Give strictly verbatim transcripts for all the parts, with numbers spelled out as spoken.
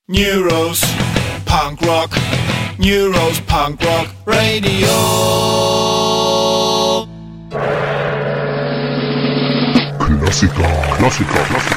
Neuros, Punk Rock, Neuros, Punk Rock, Radio. Klassiker, Klassiker, Klassiker.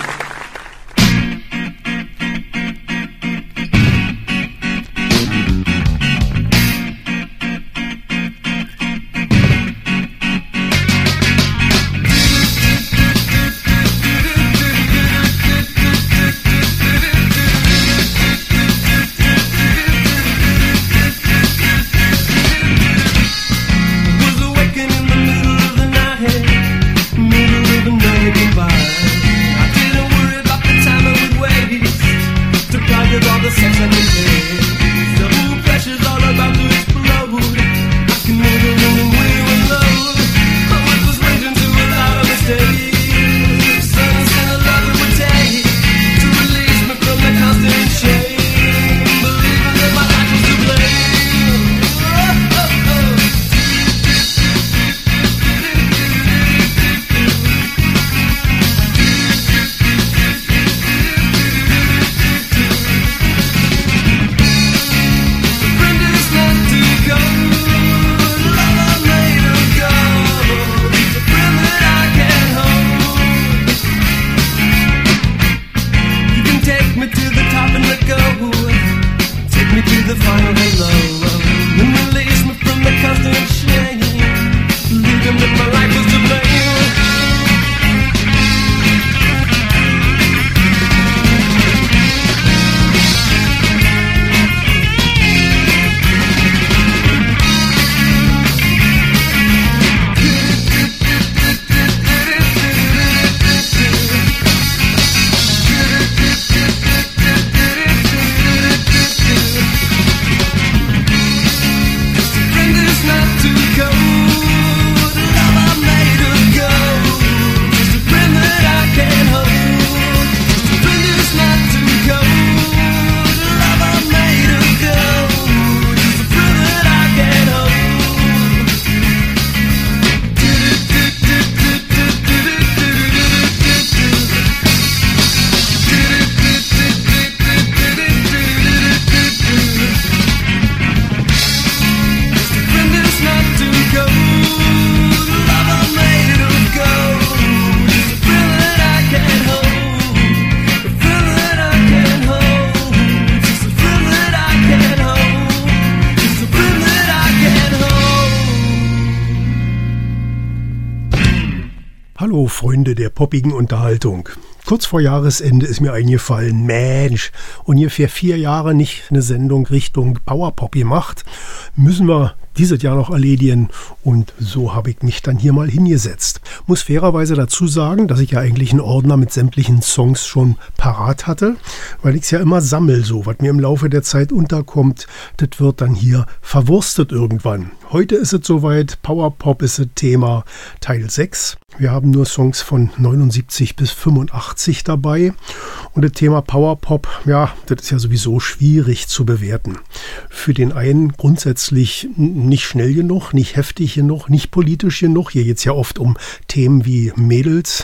Hallo Freunde der poppigen Unterhaltung. Kurz vor Jahresende ist mir eingefallen, Mensch, ungefähr vier Jahre nicht eine Sendung Richtung Powerpop gemacht, müssen wir dieses Jahr noch erledigen und so habe ich mich dann hier mal hingesetzt. Muss fairerweise dazu sagen, dass ich ja eigentlich einen Ordner mit sämtlichen Songs schon parat hatte, weil ich es ja immer sammel, so was mir im Laufe der Zeit unterkommt, das wird dann hier verwurstet irgendwann. Heute ist es soweit, Powerpop ist das Thema, Teil sechs. Wir haben nur Songs von neunundsiebzig bis fünfundachtzig dabei und das Thema Powerpop, ja, das ist ja sowieso schwierig zu bewerten. Für den einen grundsätzlich nicht schnell genug, nicht heftig genug, nicht politisch genug. Hier geht es ja oft um Themen wie Mädels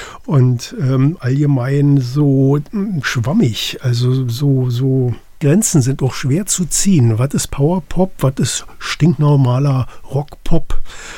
und ähm, allgemein so schwammig, also so, so Grenzen sind auch schwer zu ziehen. Was ist Powerpop, was ist stinknormaler Rockpop?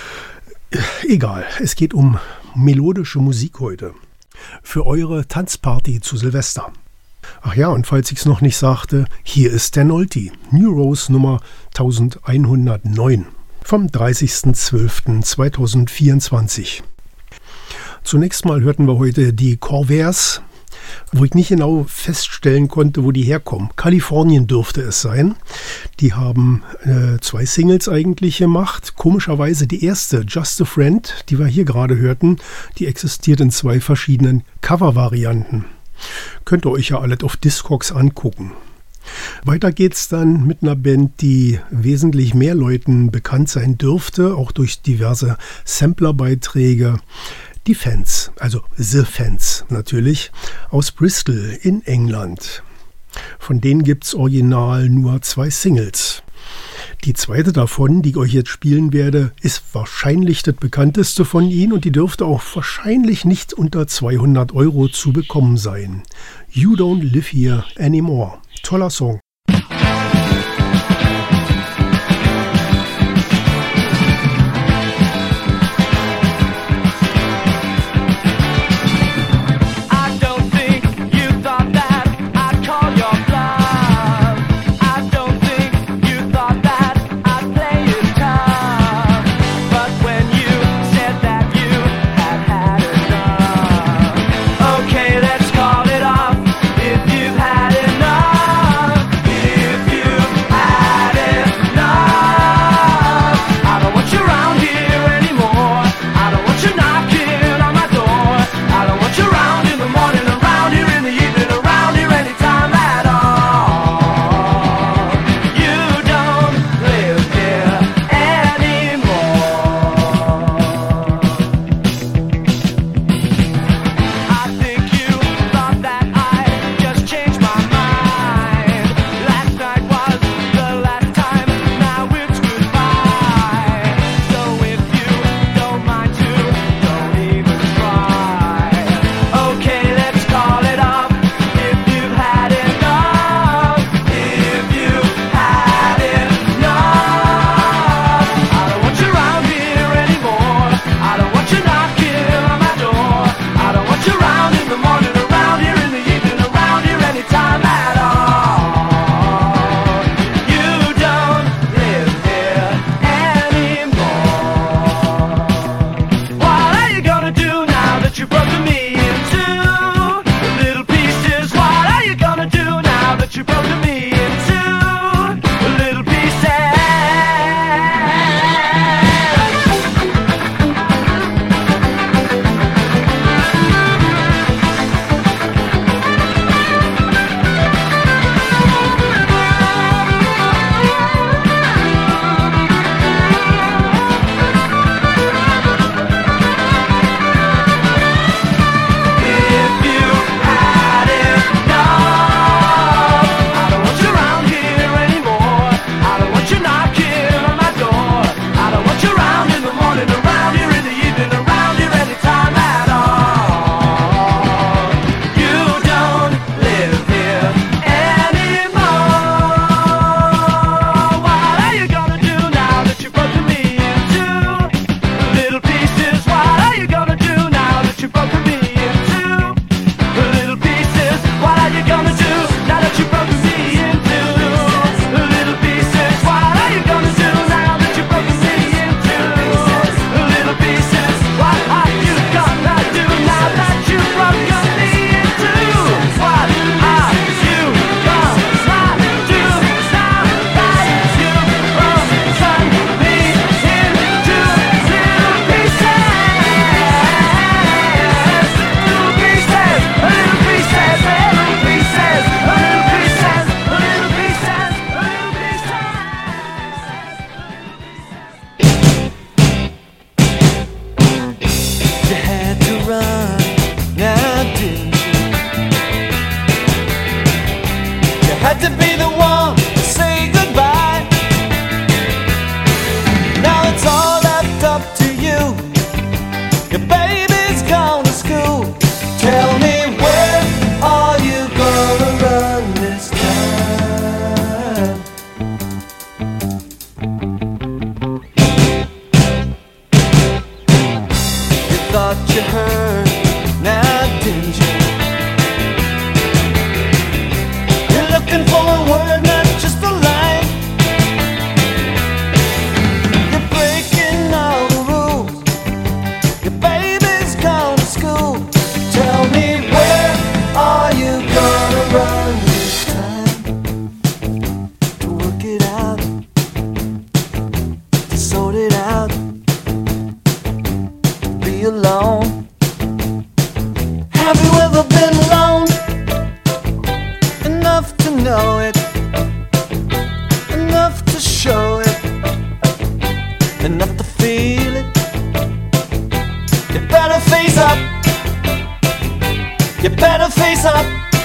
Egal, es geht um melodische Musik heute. Für eure Tanzparty zu Silvester. Ach ja, und falls ich es noch nicht sagte, hier ist der Nolti, Neuros Nummer elfhundertneun vom dreißigsten zwölften zweitausendvierundzwanzig. Zunächst mal hörten wir heute die Corvairs, wo ich nicht genau feststellen konnte, wo die herkommen. Kalifornien dürfte es sein. Die haben äh, zwei Singles eigentlich gemacht. Komischerweise die erste, Just a Friend, die wir hier gerade hörten, die existiert in zwei verschiedenen Cover-Varianten. Könnt ihr euch ja alles auf Discogs angucken. Weiter geht's dann mit einer Band, die wesentlich mehr Leuten bekannt sein dürfte, auch durch diverse Samplerbeiträge. Die Fans, also The Fans natürlich, aus Bristol in England. Von denen gibt's original nur zwei Singles. Die zweite davon, die ich euch jetzt spielen werde, ist wahrscheinlich das bekannteste von ihnen und die dürfte auch wahrscheinlich nicht unter zweihundert Euro zu bekommen sein. You Don't Live Here Anymore. Toller Song.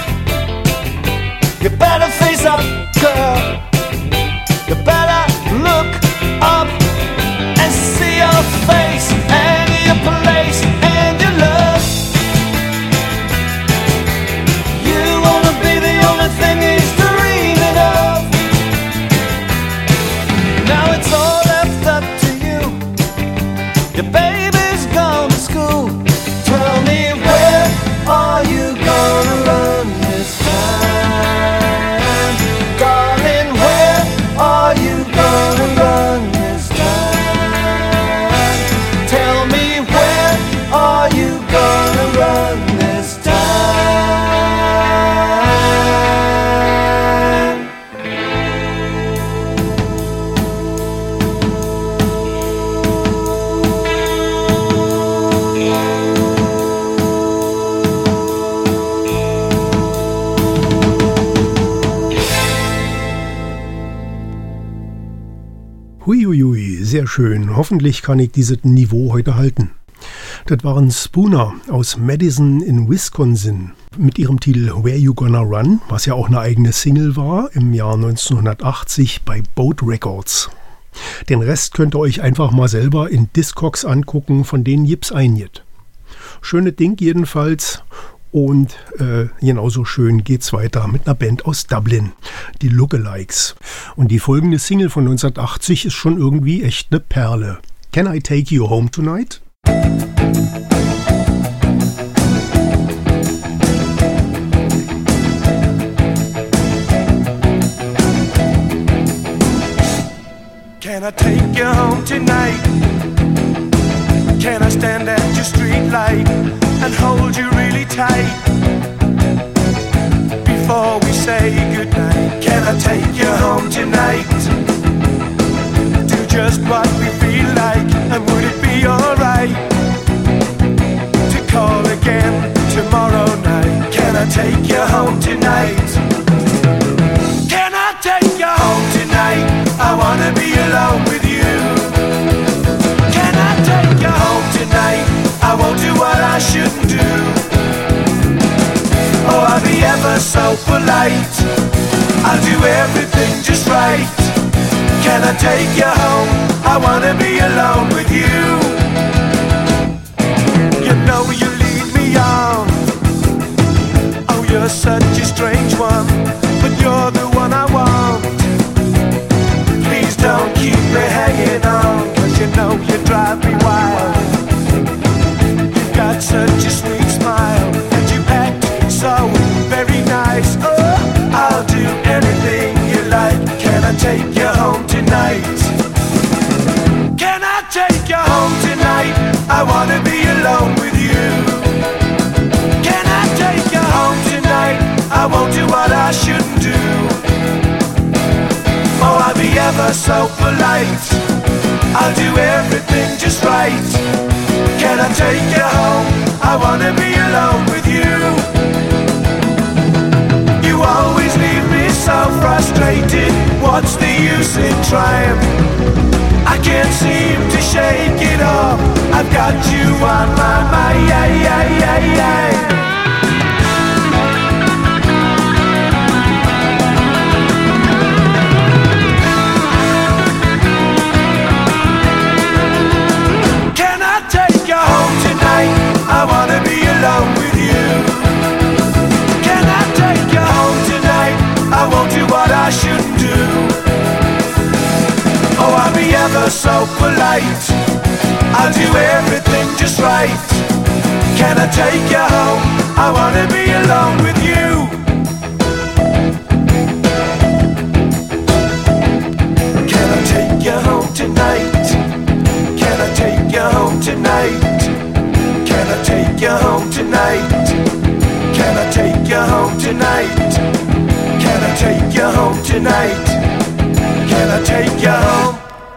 You better face up, girl. You better look Huiuiui, sehr schön. Hoffentlich kann ich dieses Niveau heute halten. Das waren Spooner aus Madison in Wisconsin mit ihrem Titel Where You Gonna Run, was ja auch eine eigene Single war im Jahr neunzehnhundertachtzig bei Boat Records. Den Rest könnt ihr euch einfach mal selber in Discogs angucken, von denen gibt's einjet. Schöne Ding jedenfalls. Und äh, genauso schön geht's weiter mit einer Band aus Dublin, die Lookalikes. Und die folgende Single von neunzehnhundertachtzig ist schon irgendwie echt eine Perle. Can I Take You Home Tonight? Can I take you home tonight? Can I stand at your street light and hold you really tight before we say goodnight? Can I take you home tonight? Do just what we feel like, and would it be alright to call again tomorrow night? Can I take you home tonight? Can I take you home tonight? I wanna be alone with you. Can I take you home tonight? I won't do what I shouldn't do. Oh, I'll be ever so polite. I'll do everything just right. Can I take you home? I wanna be alone with you. You know you lead me on. Oh, you're such a strange one, but you're the one I want. Please don't keep me hanging on, 'cause you know you drive me wild. You've got such a sweet smile, and you act so very nice. Oh, I'll do anything you like. Can I take you home tonight? Can I take you home tonight? I wanna be alone with you. Can I take you home tonight? I won't do what I shouldn't do. Oh, I'll be ever so polite. I'll do everything just right. Can I take you home? I wanna be alone with you. You always leave me so frustrated. What's the use in trying? I can't seem to shake it off. I've got you on my mind, yeah, yeah, yeah, yeah. I wanna be alone with you. Can I take you home tonight? I won't do what I shouldn't do. Oh, I'll be ever so polite. I'll do everything just right. Can I take you home? I wanna be alone with you. Can I take you home tonight? Can I take you home tonight? Can I take you home tonight? Can I take you home tonight? Can I take you home tonight? Can I take you home?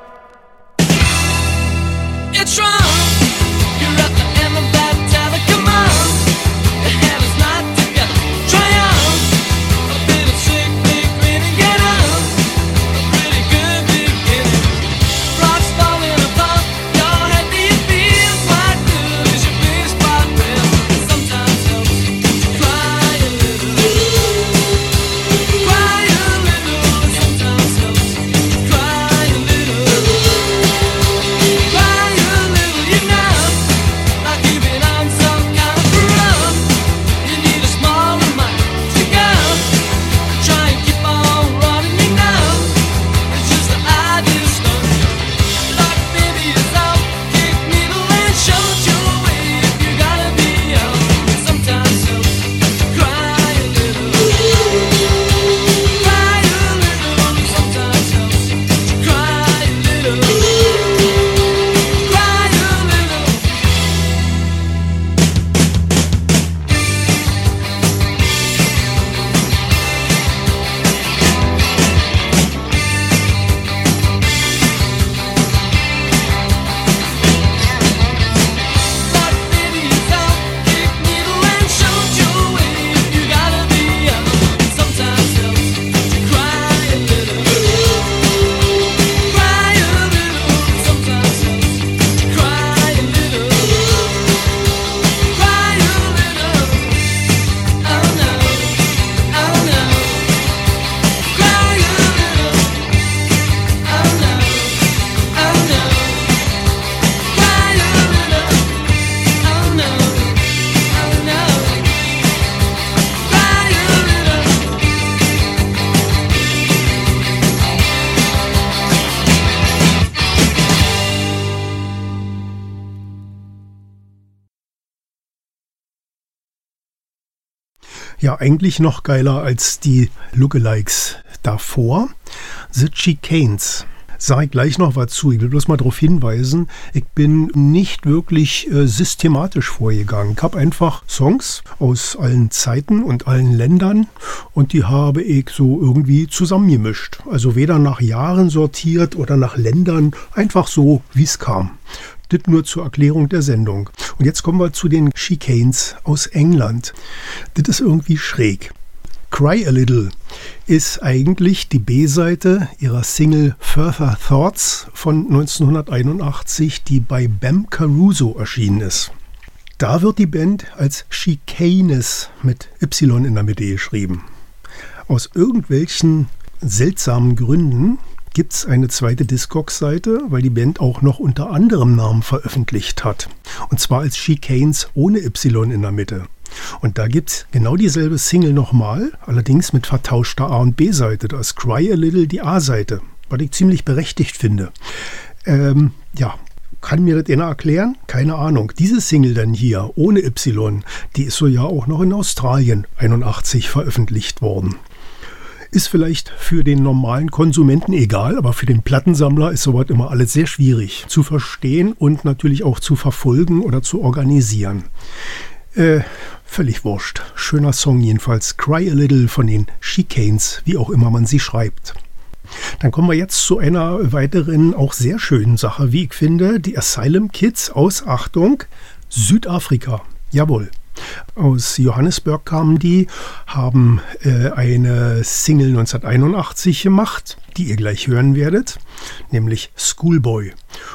It's wrong. You're at the end of that tether. Come on, your hand is not together. Try on a bit of sick, big grin and get on a pretty good beginning. Rocks falling apart. Your head, do you feel quite good? Is your big spot red? Sometimes helps to cry a little, cry a little. Sometimes helps to cry a little. Ja, eigentlich noch geiler als die Lookalikes davor. The Chicanes. Sage ich gleich noch was zu. Ich will bloß mal darauf hinweisen, ich bin nicht wirklich äh, systematisch vorgegangen. Ich habe einfach Songs aus allen Zeiten und allen Ländern und die habe ich so irgendwie zusammengemischt. Also weder nach Jahren sortiert oder nach Ländern, einfach so, wie es kam. Das nur zur Erklärung der Sendung. Und jetzt kommen wir zu den Chicanes aus England. Das ist irgendwie schräg. Cry a Little ist eigentlich die B-Seite ihrer Single Further Thoughts von neunzehnhunderteinundachtzig, die bei Bam Caruso erschienen ist. Da wird die Band als Chicanes mit Y in der Mitte geschrieben. Aus irgendwelchen seltsamen Gründen gibt es eine zweite Discogs-Seite, weil die Band auch noch unter anderem Namen veröffentlicht hat. Und zwar als Chicanes ohne Y in der Mitte. Und da gibt es genau dieselbe Single nochmal, allerdings mit vertauschter A- und B-Seite. Da ist Cry a Little die A-Seite, was ich ziemlich berechtigt finde. Ähm, ja, kann mir das einer erklären? Keine Ahnung. Diese Single dann hier, ohne Y, die ist so ja auch noch in Australien einundachtzig veröffentlicht worden. Ist vielleicht für den normalen Konsumenten egal, aber für den Plattensammler ist sowas immer alles sehr schwierig zu verstehen und natürlich auch zu verfolgen oder zu organisieren. Äh, völlig wurscht. Schöner Song jedenfalls. Cry a Little von den Chicanes, wie auch immer man sie schreibt. Dann kommen wir jetzt zu einer weiteren, auch sehr schönen Sache, wie ich finde. Die Asylum Kids aus, Achtung, Südafrika. Jawohl. Aus Johannesburg kamen die, haben äh, eine Single neunzehnhunderteinundachtzig gemacht, die ihr gleich hören werdet, nämlich Schoolboy.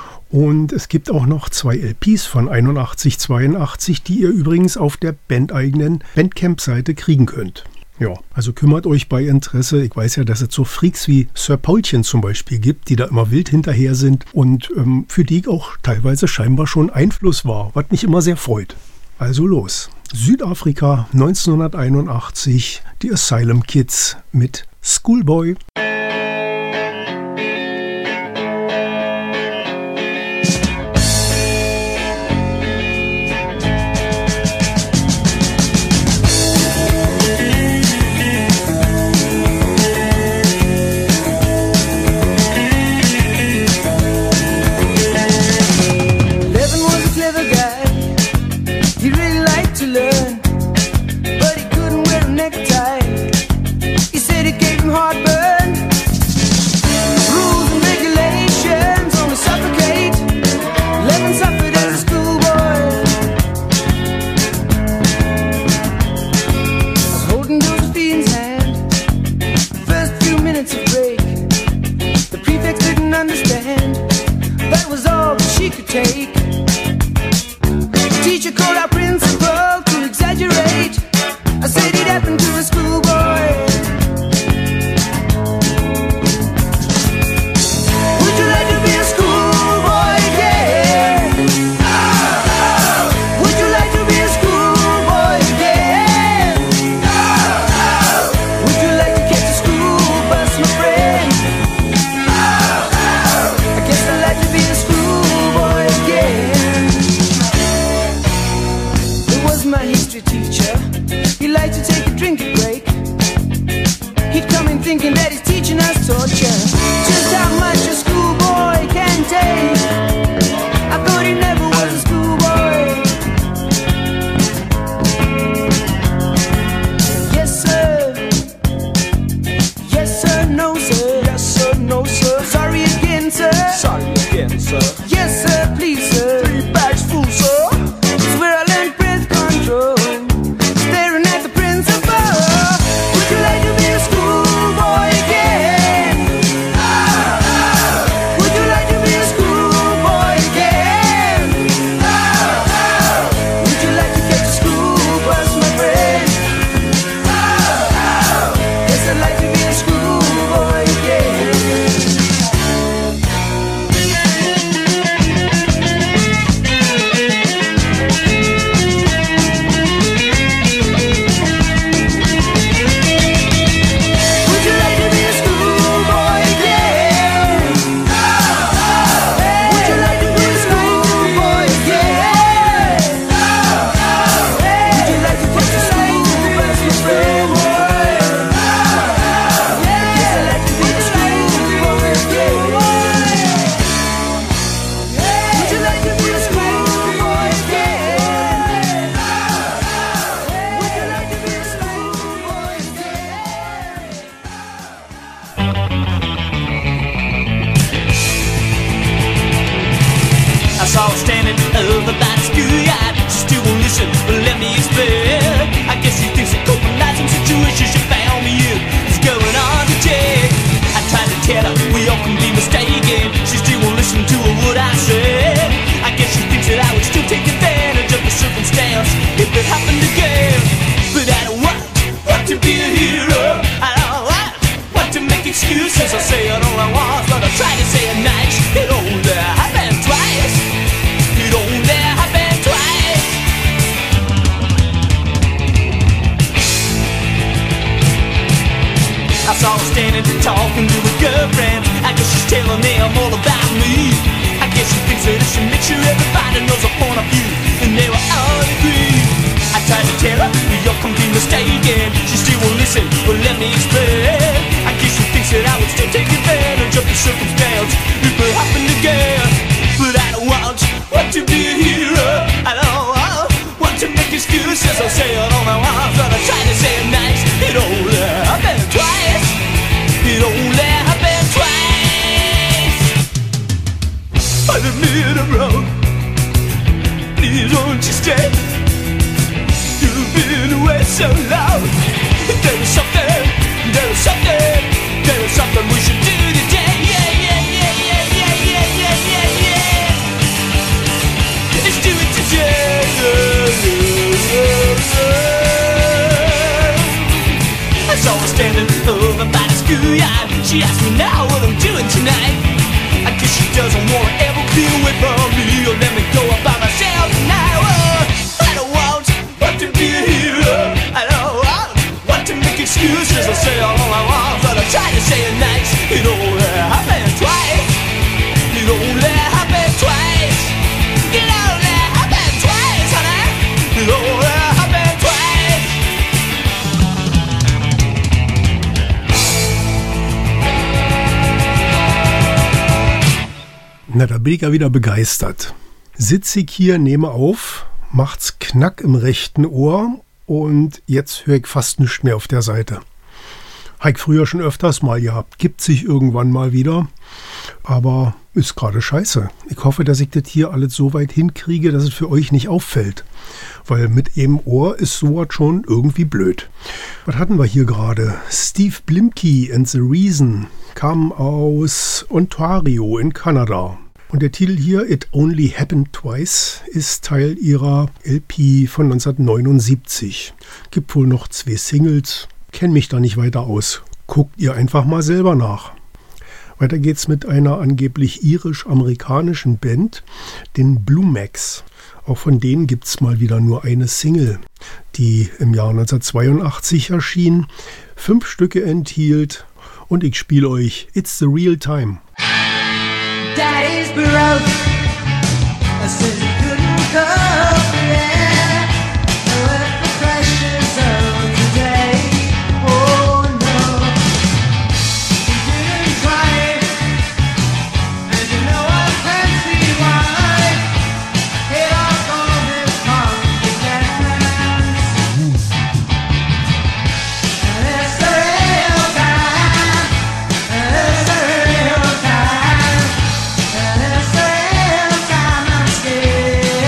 Und es gibt auch noch zwei L Ps von einundachtzig, zweiundachtzig, die ihr übrigens auf der bandeigenen Bandcamp-Seite kriegen könnt. Ja, also kümmert euch bei Interesse. Ich weiß ja, dass es so Freaks wie Sir Paulchen zum Beispiel gibt, die da immer wild hinterher sind und ähm, für die ich auch teilweise scheinbar schon Einfluss war, was mich immer sehr freut. Also los. Südafrika neunzehnhunderteinundachtzig, die Asylum Kids mit Schoolboy. Would you like to be a schoolboy again? I saw her standing over by the schoolyard. She still won't listen, but let me explain. I guess she thinks that compromising situation she found me in is going on today. I tried to tell her we all can be mistaken. She still won't listen to what I said. I guess she thinks that I would still take advantage of the circumstance if it happened again. But I don't want, want to be a hero. I don't want, want to make excuses. I say it all I want, but I try to say it nice. It only happened twice. It only happened twice. I saw her standing and talking to her girlfriend. I guess she's telling them all about me. I guess she thinks that I should make sure everybody knows her point of view, and they were all agree. I tried to tell her we all can be mistaken. She still won't listen, but let me explain. I guess she thinks that I would still take advantage of the circumstance if it happened again. But I don't want, want to be a hero. I don't want, want to make excuses. I'll say it all I want, but I try to say it nice. It only happened twice. It only happened twice. I admit I'm wrong. Please won't you stay? You've been away so long. There is something, there is something, there is something we should do today. Yeah, yeah, yeah, yeah, yeah, yeah, yeah, yeah, yeah. Let's do it today. I saw her standing over by the schoolyard. She asked me now what I'm doing tonight. I guess she doesn't want to ever be away from me or let me go up by myself now. Oh, I don't want, want to be a hero. I don't want, want to make excuses. I say all I want, but I try to say it nice. It only happened twice. It only happened twice. It only happened twice, honey. It only happened twice. Na, da bin ich ja wieder begeistert. Sitze ich hier, nehme auf, macht's knack im rechten Ohr und jetzt höre ich fast nichts mehr auf der Seite. Habe ich früher schon öfters mal gehabt, gibt sich irgendwann mal wieder, aber ist gerade scheiße. Ich hoffe, dass ich das hier alles so weit hinkriege, dass es für euch nicht auffällt, weil mit einem Ohr ist sowas schon irgendwie blöd. Was hatten wir hier gerade? Steve Blimke and the Reason kam aus Ontario in Kanada. Und der Titel hier, It Only Happened Twice, ist Teil ihrer L P von neunzehnhundertneunundsiebzig. Gibt wohl noch zwei Singles, kenn mich da nicht weiter aus. Guckt ihr einfach mal selber nach. Weiter geht's mit einer angeblich irisch-amerikanischen Band, den Bluemax. Auch von denen gibt's mal wieder nur eine Single, die im Jahr neunzehnhundertzweiundachtzig erschien, fünf Stücke enthielt und ich spiele euch It's the Real Time. Daddy's broke. I said he couldn't cope, yeah. With the pressures of today. Oh no, he didn't try it, and you know I can see why. He lost all his confidence, and it's the real time. It's the real time. And it's the real time I'm scared.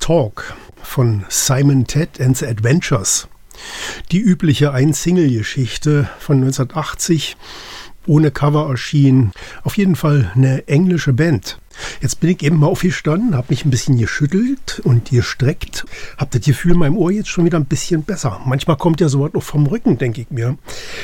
Talk von Simon Ted and the Adventures. Die übliche Ein-Single-Geschichte von neunzehnhundertachtzig, ohne Cover erschienen. Auf jeden Fall eine englische Band. Jetzt bin ich eben mal aufgestanden, habe mich ein bisschen geschüttelt und gestreckt. Hab das Gefühl in meinem Ohr jetzt schon wieder ein bisschen besser. Manchmal kommt ja sowas auch vom Rücken, denke ich mir.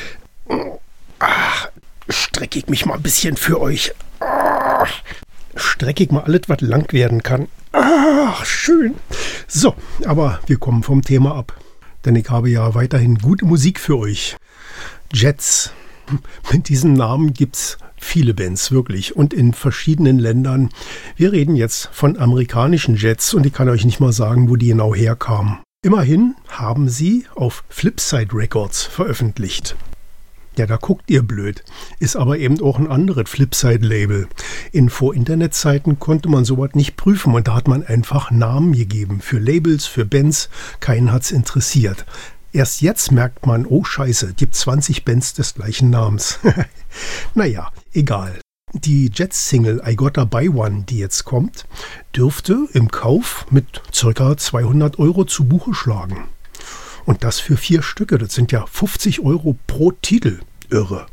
Ach, strecke ich mich mal ein bisschen für euch. Ach, strecke ich mal alles, was lang werden kann. Ach, schön. So, aber wir kommen vom Thema ab. Denn ich habe ja weiterhin gute Musik für euch. Jets. Mit diesem Namen gibt's viele Bands, wirklich. Und in verschiedenen Ländern. Wir reden jetzt von amerikanischen Jets und ich kann euch nicht mal sagen, wo die genau herkamen. Immerhin haben sie auf Flipside Records veröffentlicht. Ja, da guckt ihr blöd. Ist aber eben auch ein anderes Flipside-Label. In Vor-Internet-Zeiten konnte man sowas nicht prüfen und da hat man einfach Namen gegeben. Für Labels, für Bands, keinen hat's interessiert. Erst jetzt merkt man, oh Scheiße, gibt zwanzig Bands des gleichen Namens. Naja, egal. Die Jets-Single I Gotta Buy One, die jetzt kommt, dürfte im Kauf mit ca. zweihundert Euro zu Buche schlagen. Und das für vier Stücke, das sind ja fünfzig Euro pro Titel. Irre.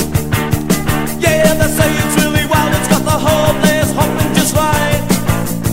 Yeah, they say it's really wild, it's got the whole place hopping just right.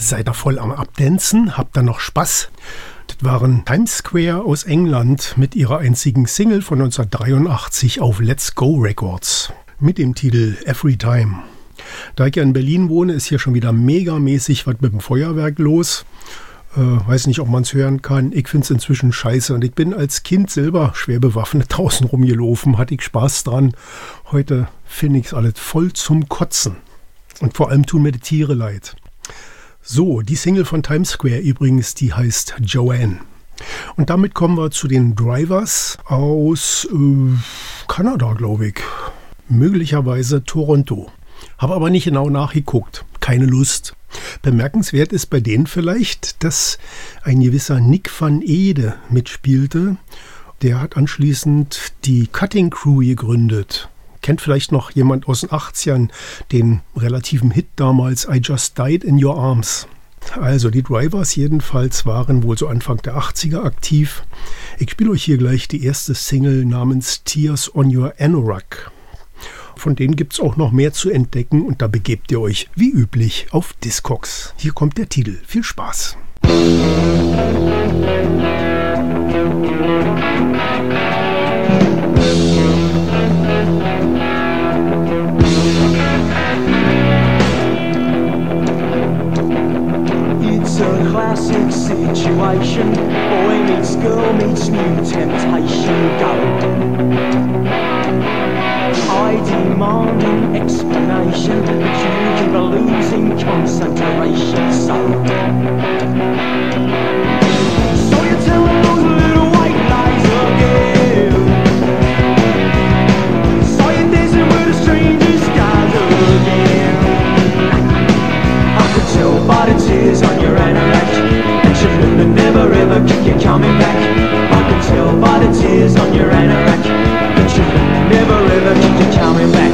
Seid ihr voll am Abdancen? Habt ihr noch Spaß? Das waren Times Square aus England mit ihrer einzigen Single von neunzehnhundertdreiundachtzig auf Let's Go Records mit dem Titel Every Time. Da ich ja in Berlin wohne, ist hier schon wieder megamäßig was mit dem Feuerwerk los. Äh, weiß nicht, ob man es hören kann. Ich finde es inzwischen scheiße und ich bin als Kind selber schwer bewaffnet draußen rumgelaufen, hatte ich Spaß dran. Heute finde ich es alles voll zum Kotzen. Und vor allem tun mir die Tiere leid. So, die Single von Times Square übrigens, die heißt Joanne. Und damit kommen wir zu den Drivers aus äh, Kanada, glaube ich. Möglicherweise Toronto. Habe aber nicht genau nachgeguckt. Keine Lust. Bemerkenswert ist bei denen vielleicht, dass ein gewisser Nick van Ede mitspielte. Der hat anschließend die Cutting Crew gegründet. Kennt vielleicht noch jemand aus den achtzigern den relativen Hit damals I Just Died in Your Arms. Also die Drivers jedenfalls waren wohl so Anfang der achtziger aktiv. Ich spiele euch hier gleich die erste Single namens Tears on Your Anorak. Von denen gibt es auch noch mehr zu entdecken und da begebt ihr euch wie üblich auf Discogs. Hier kommt der Titel. Viel Spaß! It's a classic situation. Boy meets girl meets new temptation. Go. I demand an explanation, but you keep losing concentration. So, so you're telling those little white lies again. So you're dancing with a stranger's guys again. I could tell by the tears on your anorak that you would never ever keep you coming back. I could tell by the tears on your anorak that you would never ever keep you coming back.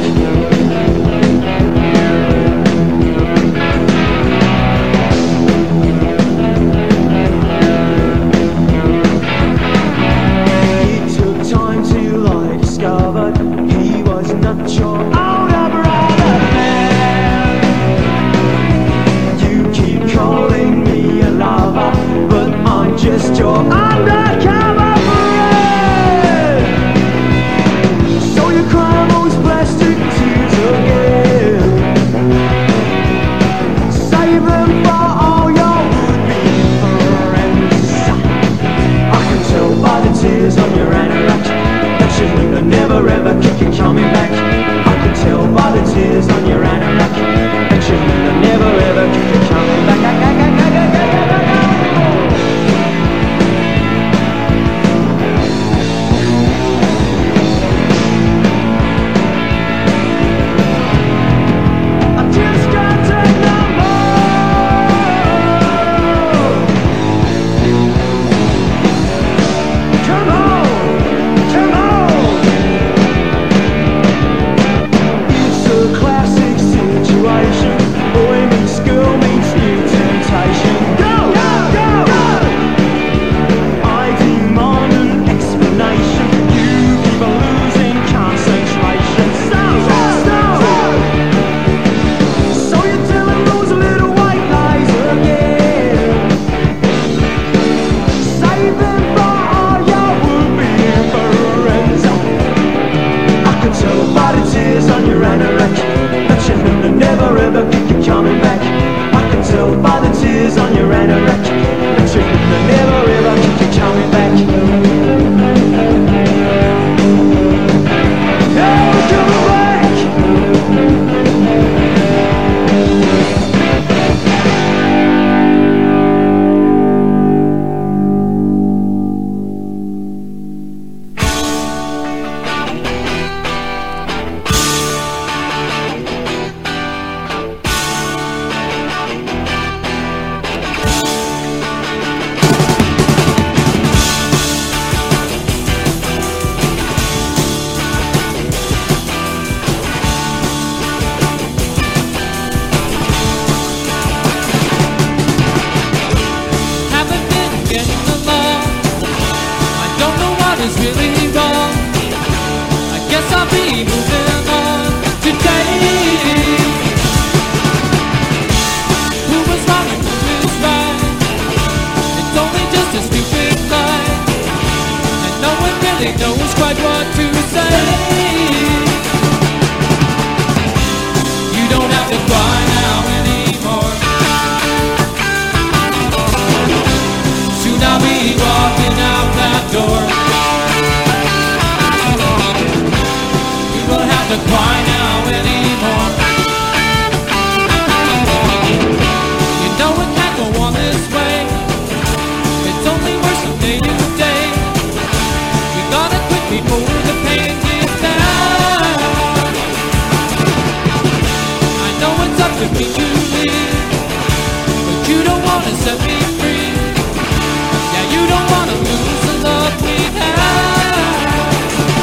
took me to leave, but you don't wanna set me free. Yeah, you don't wanna lose the love we had.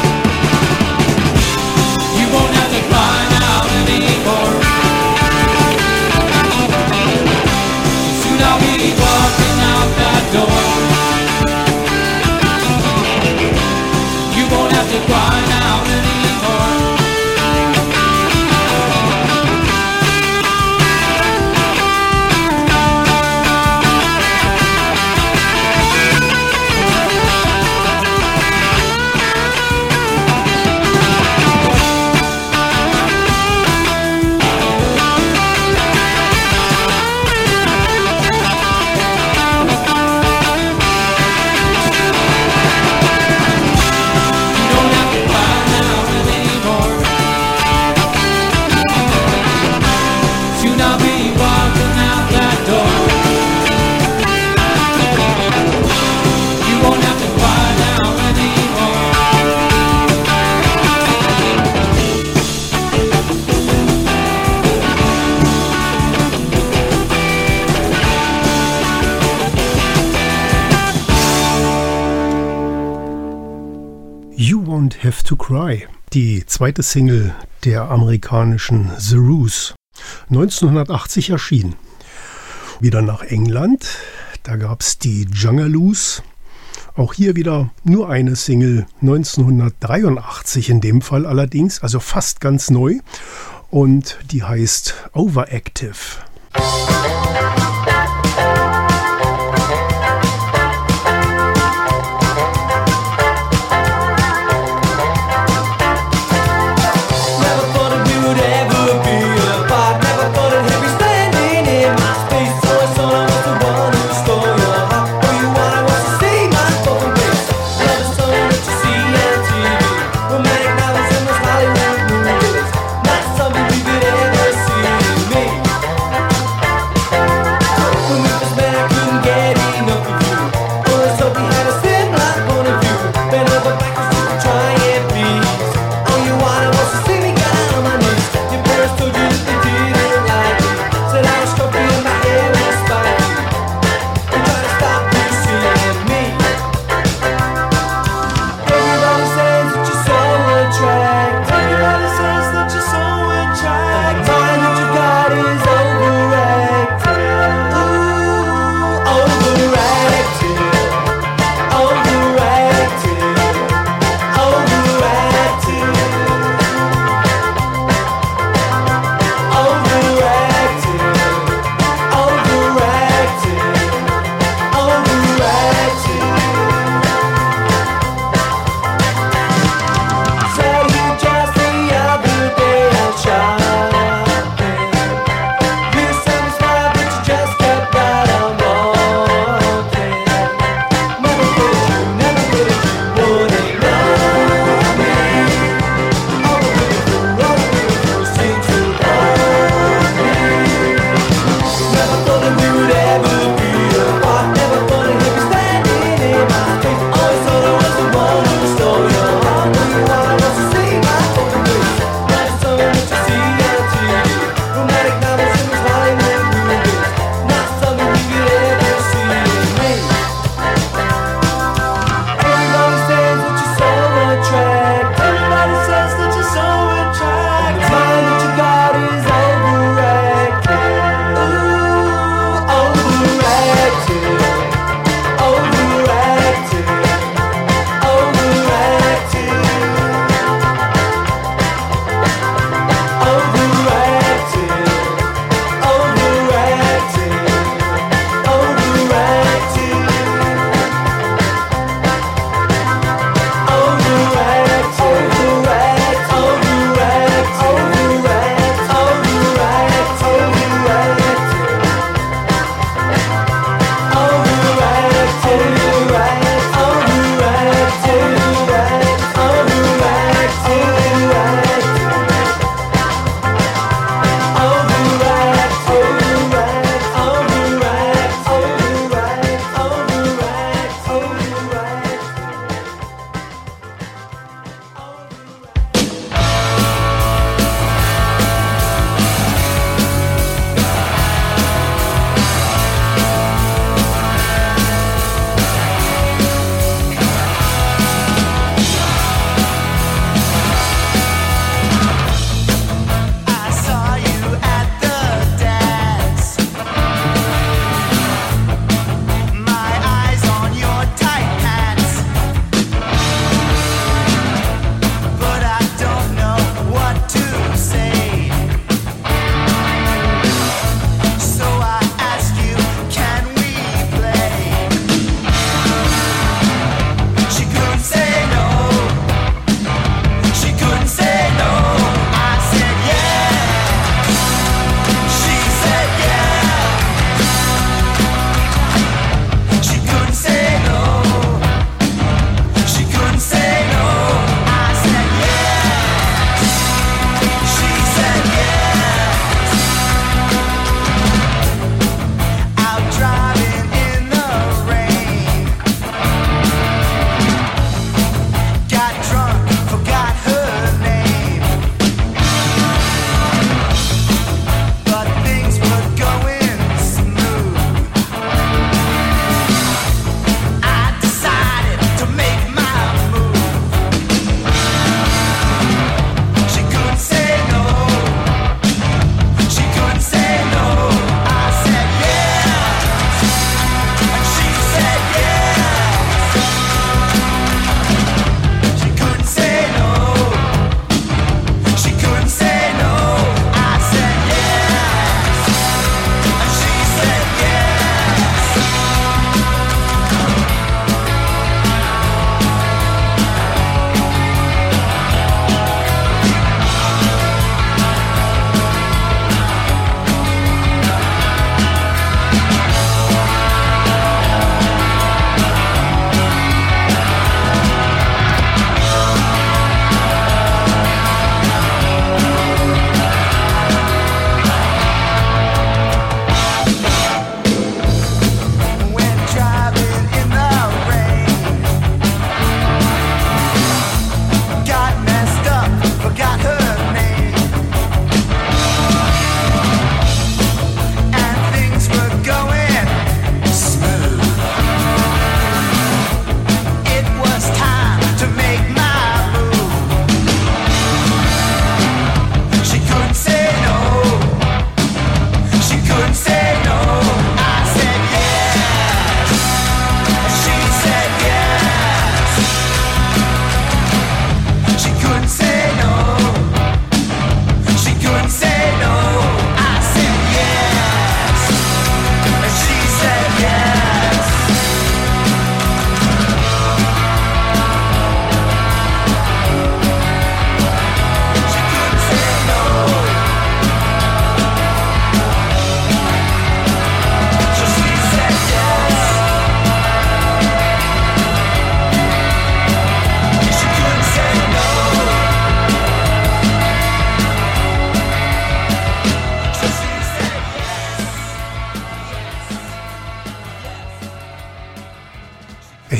You won't have to cry now anymore. Soon I'll be walking out that door. You won't have to cry now anymore. Have to Cry, die zweite Single der amerikanischen The Roots, neunzehnhundertachtzig erschienen. Wieder nach England, da gab es die Jungaloos, auch hier wieder nur eine Single, neunzehnhundertdreiundachtzig in dem Fall allerdings, also fast ganz neu, und die heißt Overactive. Hollywood movies, not something we could ever see. Me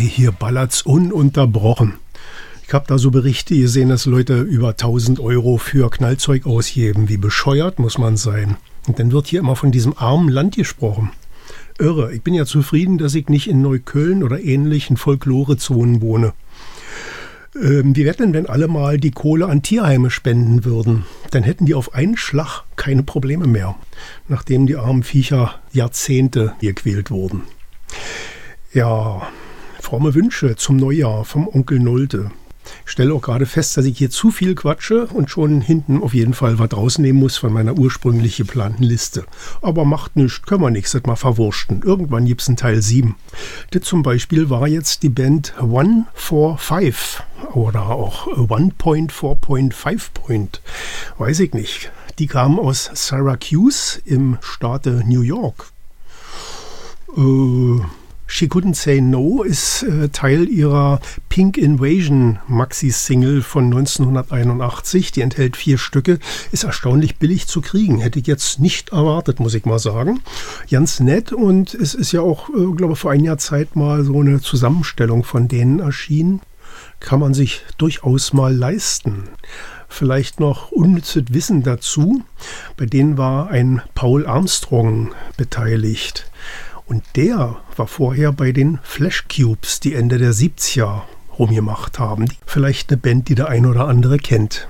Hey, hier ballert's ununterbrochen. Ich habe da so Berichte gesehen, dass Leute über tausend Euro für Knallzeug ausgeben. Wie bescheuert muss man sein? Und dann wird hier immer von diesem armen Land gesprochen. Irre. Ich bin ja zufrieden, dass ich nicht in Neukölln oder ähnlichen Folklorezonen wohne. Ähm, wie wäre denn, wenn alle mal die Kohle an Tierheime spenden würden? Dann hätten die auf einen Schlag keine Probleme mehr, nachdem die armen Viecher Jahrzehnte gequält wurden. Ja, fromme Wünsche zum Neujahr vom Onkel Nolte. Ich stelle auch gerade fest, dass ich hier zu viel quatsche und schon hinten auf jeden Fall was rausnehmen muss von meiner ursprünglich geplanten Liste. Aber macht nichts, können wir nichts mal verwurschten. Irgendwann gibt's einen Teil sieben. Das zum Beispiel war jetzt die Band one four five oder auch one point four point five Point. Weiß ich nicht. Die kamen aus Syracuse im Staate New York. Äh... She Couldn't Say No ist äh, Teil ihrer Pink Invasion Maxi-Single von neunzehnhunderteinundachtzig. Die enthält vier Stücke, ist erstaunlich billig zu kriegen. Hätte ich jetzt nicht erwartet, muss ich mal sagen. Ganz nett und es ist ja auch, äh, glaube ich, vor ein Jahr Zeit mal so eine Zusammenstellung von denen erschienen. Kann man sich durchaus mal leisten. Vielleicht noch unnützes Wissen dazu. Bei denen war ein Paul Armstrong beteiligt. Und der war vorher bei den Flash Cubes, die Ende der siebziger rumgemacht haben. Vielleicht eine Band, die der ein oder andere kennt.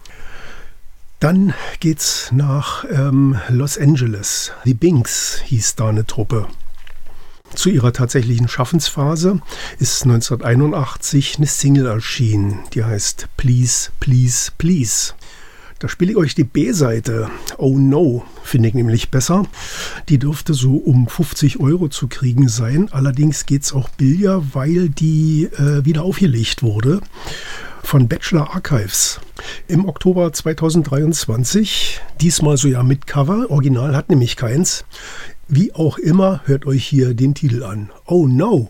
Dann geht's nach ähm, Los Angeles. The Binks hieß da eine Truppe. Zu ihrer tatsächlichen Schaffensphase ist neunzehnhunderteinundachtzig eine Single erschienen, die heißt Please, Please, Please. Da spiele ich euch die B-Seite. Oh No, finde ich nämlich besser. Die dürfte so um fünfzig Euro zu kriegen sein. Allerdings geht es auch billiger, weil die äh, wieder aufgelegt wurde von Bachelor Archives im Oktober zweitausenddreiundzwanzig. Diesmal so ja mit Cover. Original hat nämlich keins. Wie auch immer, hört euch hier den Titel an. Oh No.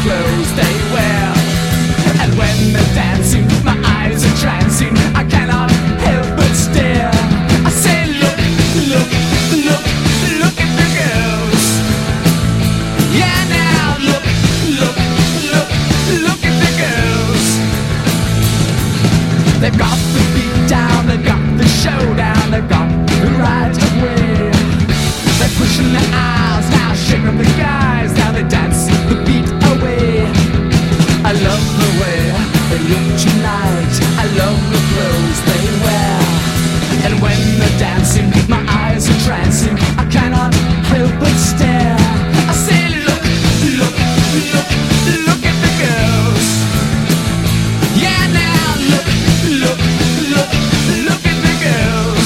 clothes they wear. And when they're dancing, my eyes are trancing. I cannot help but stare. I say, look, look, look, look at the girls. Yeah, now look, look, look, look at the girls. They've got the beat down, they've got the showdown, they've got the right of way. They're pushing the aisles, now shaking the guys, now they dance the beat away. I love the way they look tonight, I love the clothes they wear. And when they're dancing, my eyes are trancing, I cannot help but stare. I say look, look, look, look at the girls. Yeah, now look, look, look, look at the girls.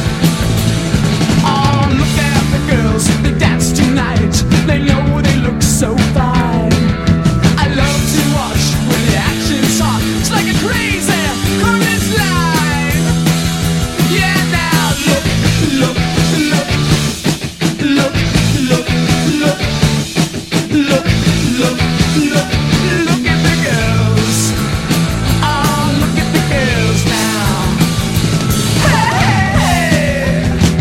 Oh, look at the girls, they dance tonight, they know they look so fine. I love to watch when the action's hot, it's like a crazy chorus line. Yeah, now look, look, look, look, look, look, look, look, look, look at the girls. Oh, look at the girls now. Hey, hey.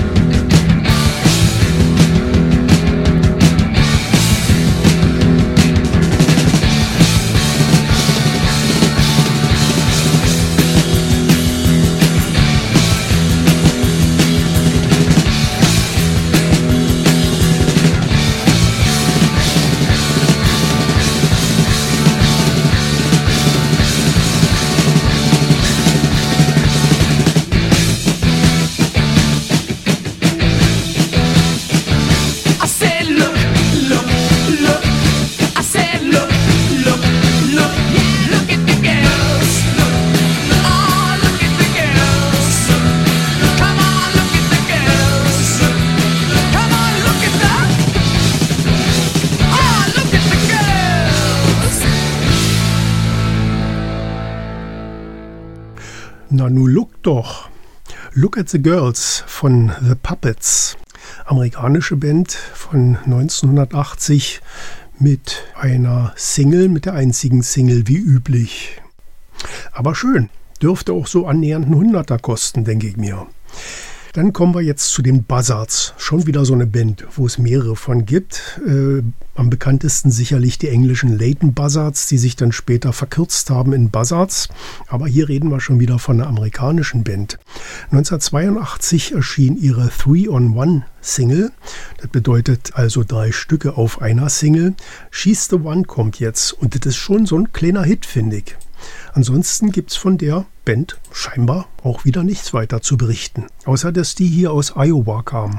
I said look, look, look. I said look, look, look. Look at the girls. Oh, look at the girls. Come on, look at the girls. Come on, look at the. Oh, look at the girls. Na, nu look doch. Look at the Girls von The Puppets. Amerikanische Band von neunzehnhundertachtzig mit einer Single, mit der einzigen Single wie üblich. Aber schön, dürfte auch so annähernd einen Hunderter kosten, denke ich mir. Dann kommen wir jetzt zu den Buzzards. Schon wieder so eine Band, wo es mehrere von gibt. Äh, am bekanntesten sicherlich die englischen Leighton Buzzards, die sich dann später verkürzt haben in Buzzards. Aber hier reden wir schon wieder von einer amerikanischen Band. neunzehnhundertzweiundachtzig erschien ihre Three-on-One-Single. Das bedeutet also drei Stücke auf einer Single. She's the One kommt jetzt und das ist schon so ein kleiner Hit, finde ich. Ansonsten gibt es von der Band scheinbar auch wieder nichts weiter zu berichten. Außer dass die hier aus Iowa kamen.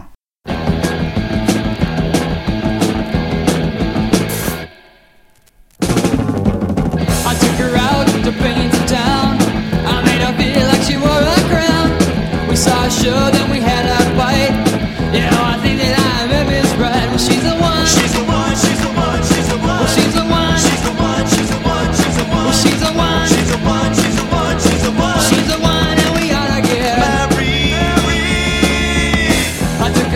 I took her out to paint the town. I made her feel like she wore a crown. We saw a show, then we had a fight. You know, I think that I'm a Miss Bride. Well, she's the one. She's the one. She's the one. She's the one. Well, she's the one. She's the one. She's the one. She's the one. Well, she's the one. She's the one. She's the one. She's the one. She's the one, and we ought to get married. I took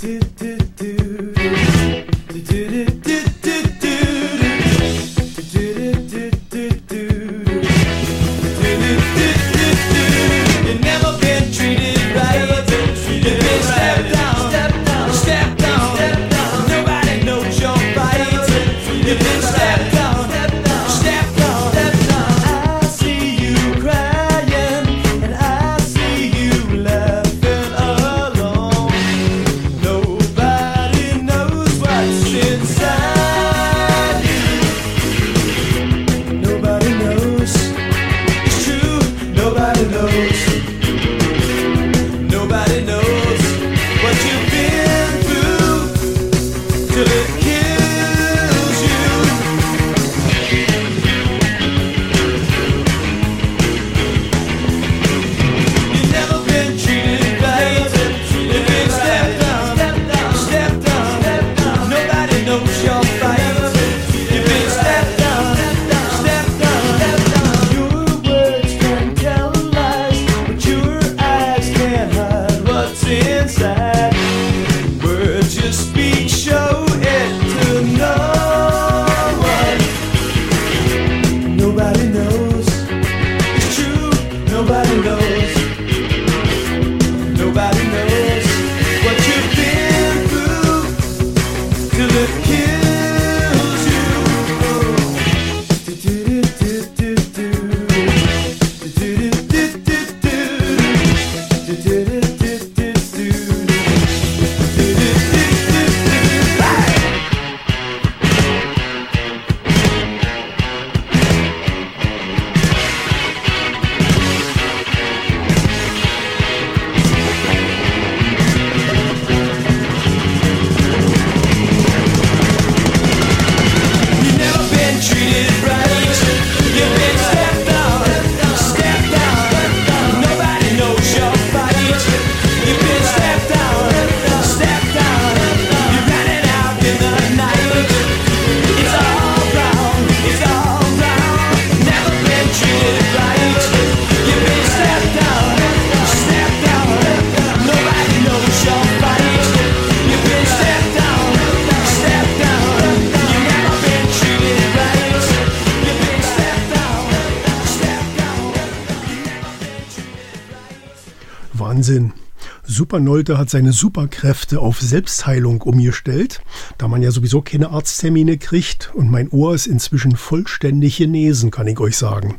Wahnsinn. Super Nolte hat seine Superkräfte auf Selbstheilung umgestellt, da man ja sowieso keine Arzttermine kriegt und mein Ohr ist inzwischen vollständig genesen, kann ich euch sagen.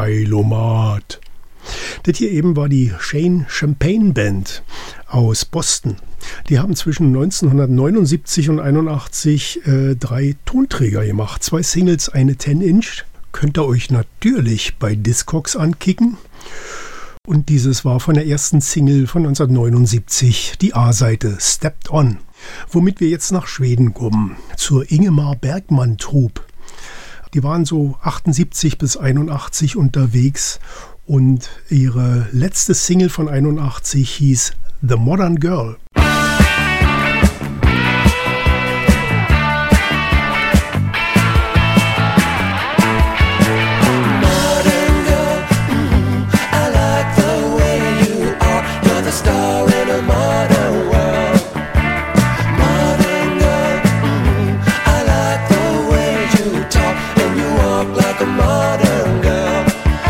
Geilomat. Das hier eben war die Shane Champagne Band aus Boston. Die haben zwischen neunzehnhundertneunundsiebzig und einundachtzig äh, drei Tonträger gemacht. Zwei Singles, eine zehn Inch. Könnt ihr euch natürlich bei Discogs ankicken. Und dieses war von der ersten Single von neunzehnhundertneunundsiebzig, die A-Seite Stepped On. Womit wir jetzt nach Schweden kommen, zur Ingemar Bergman Troupe. Die waren so achtundsiebzig bis einundachtzig unterwegs und ihre letzte Single von einundachtzig hieß The Modern Girl.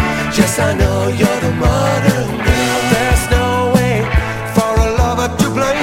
I know you're the modern girl. There's no way for a lover to blame.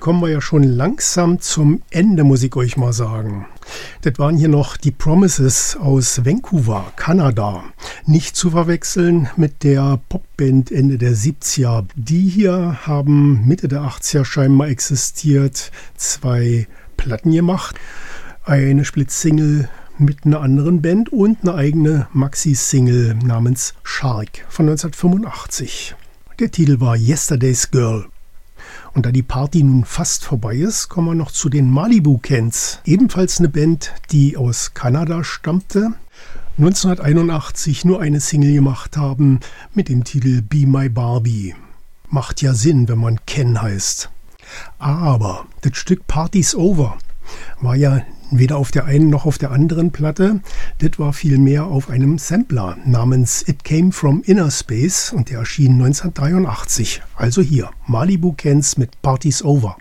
kommen wir ja schon langsam zum Ende, muss ich euch mal sagen. Das waren hier noch die Promises aus Vancouver, Kanada. Nicht zu verwechseln mit der Popband Ende der siebziger. Die hier haben Mitte der achtziger scheinbar existiert, zwei Platten gemacht, eine Splitsingle mit einer anderen Band und eine eigene Maxi-Single namens Shark von neunzehnhundertfünfundachtzig. Der Titel war Yesterday's Girl. Und da die Party nun fast vorbei ist, kommen wir noch zu den Malibu Cans. Ebenfalls eine Band, die aus Kanada stammte. neunzehnhunderteinundachtzig nur eine Single gemacht haben mit dem Titel Be My Barbie. Macht ja Sinn, wenn man Ken heißt. Aber das Stück Party's Over war ja weder auf der einen noch auf der anderen Platte. Das war vielmehr auf einem Sampler namens It Came From Inner Space und der erschien neunzehnhundertdreiundachtzig. Also hier, Malibu Cans mit Party's Over.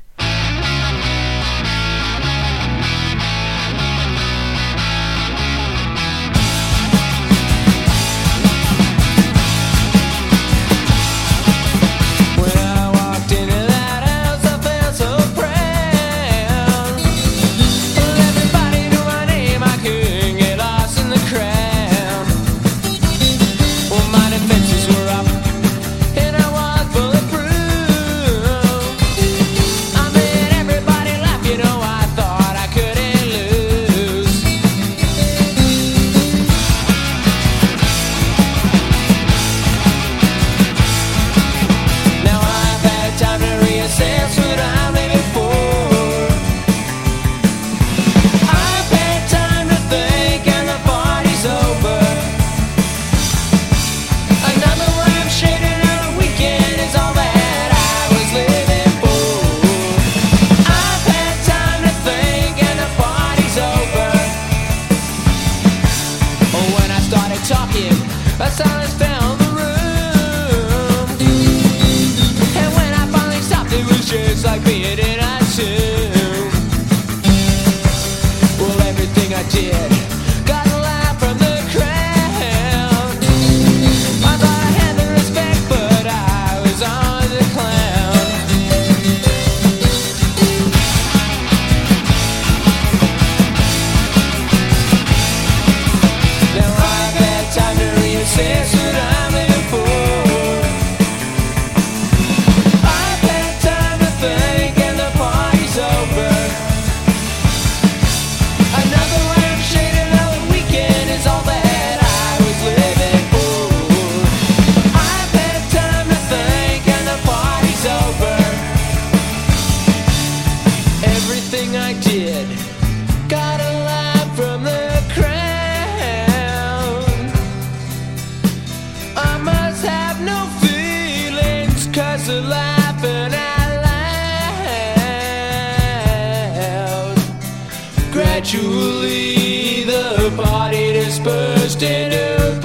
Gradually the party dispersed into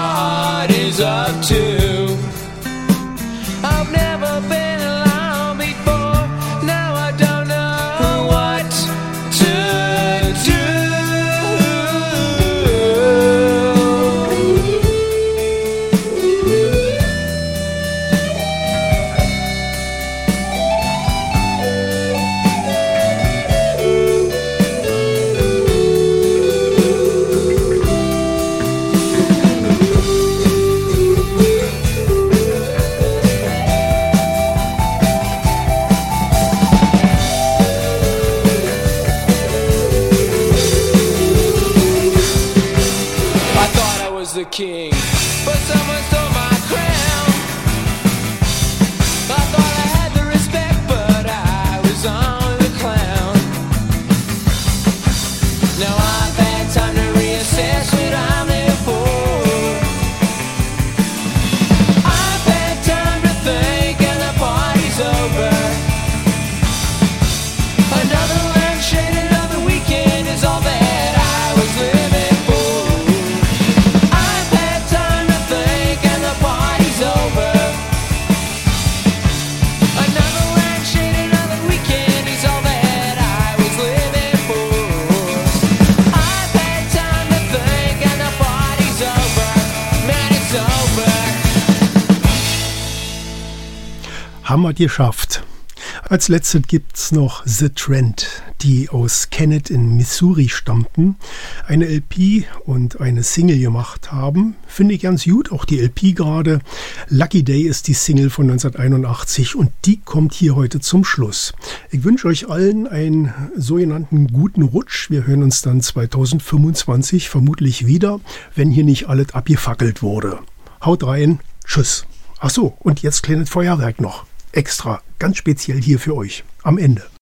parties of two. I've never been alone before, now I don't know what to do. The king, but someone stole my crown. I thought I had the respect, but I was on the clown. Now I've had time to reassess what I'm there for. I've had time to think, and the party's over. Another lampshade, another weekend is all that I was living for. Haben wir geschafft. Als letztes gibt's noch The Trend, die aus Kennett in Missouri stammten, eine L P und eine Single gemacht haben. Finde ich ganz gut, auch die L P gerade. Lucky Day ist die Single von neunzehnhunderteinundachtzig und die kommt hier heute zum Schluss. Ich wünsche euch allen einen sogenannten guten Rutsch. Wir hören uns dann zweitausendfünfundzwanzig vermutlich wieder, wenn hier nicht alles abgefackelt wurde. Haut rein, tschüss. Ach so, und jetzt kleines Feuerwerk noch. Extra, ganz speziell hier für euch. Am Ende.